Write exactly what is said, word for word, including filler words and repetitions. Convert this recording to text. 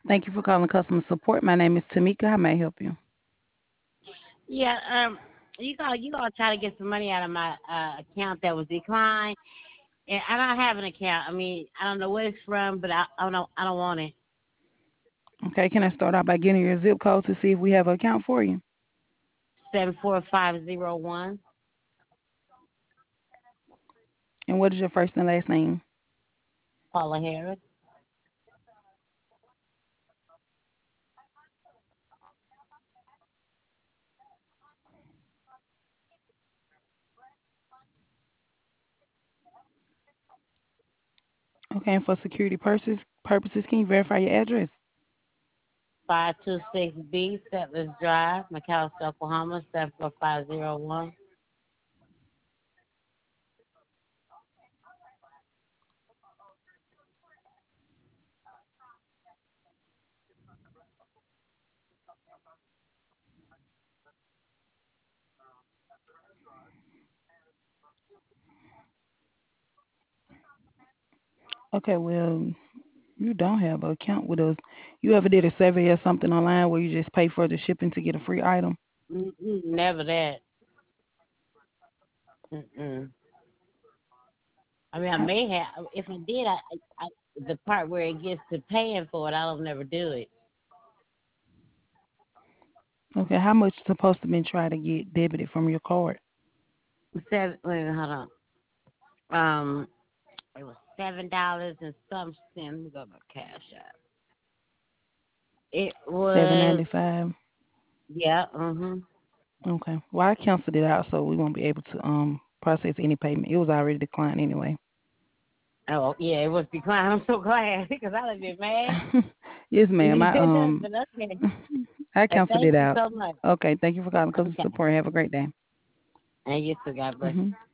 Thank you for calling customer support. My name is Tamika. How may I help you? Yeah, um, you got you gonna try to get some money out of my uh, account that was declined, and I don't have an account. I mean, I don't know where it's from, but I, I don't I don't want it. Okay, can I start out by getting your zip code to see if we have an account for you? Seven four five zero one. And what is your first and last name? Paula Harris. Okay, and for security purposes, purposes, can you verify your address? Five two six B Settlers Drive, McAlester, Oklahoma seven four five zero one. Okay, well, you don't have an account with us. You ever did a survey or something online where you just pay for the shipping to get a free item? Mm-mm, never that. Mm-mm. I mean, I How, may have. If I did, I, I, I the part where it gets to paying for it, I don't never do it. okay, how much supposed to be trying to get debited from your card? Seven. Wait, a minute, hold on. Um, it was seven dollars and some cents. Let me go to my cash app. It Seven was ninety five. yeah. Mhm. Okay. Well, I canceled it out, so we won't be able to um process any payment. It was already declined anyway. Oh yeah, it was declined. I'm so glad because I would have been mad. Yes, ma'am. I um But okay. I And canceled thank it you out. so much. Okay. Thank you for calling customer Okay. support. Have a great day. And you too. God bless. hmm